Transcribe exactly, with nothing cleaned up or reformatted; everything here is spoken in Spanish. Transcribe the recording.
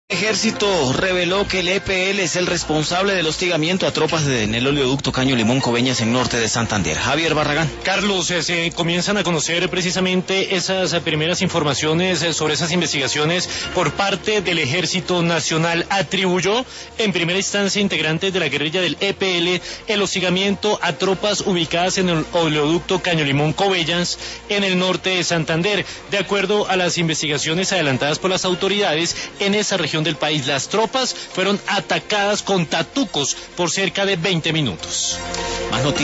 Ejército reveló que el E P L es el responsable del hostigamiento a tropas de, en el oleoducto Caño Limón Coveñas en norte de Santander. Javier Barragán. Carlos, eh, se comienzan a conocer precisamente esas eh, primeras informaciones eh, sobre esas investigaciones por parte del Ejército Nacional. Atribuyó en primera instancia integrantes de la guerrilla del E P L el hostigamiento a tropas ubicadas en el oleoducto Caño Limón Coveñas en el norte de Santander. De acuerdo a las investigaciones adelantadas por las autoridades en esa región del país, las tropas fueron atacadas con tatucos por cerca de veinte minutos. Más noticias.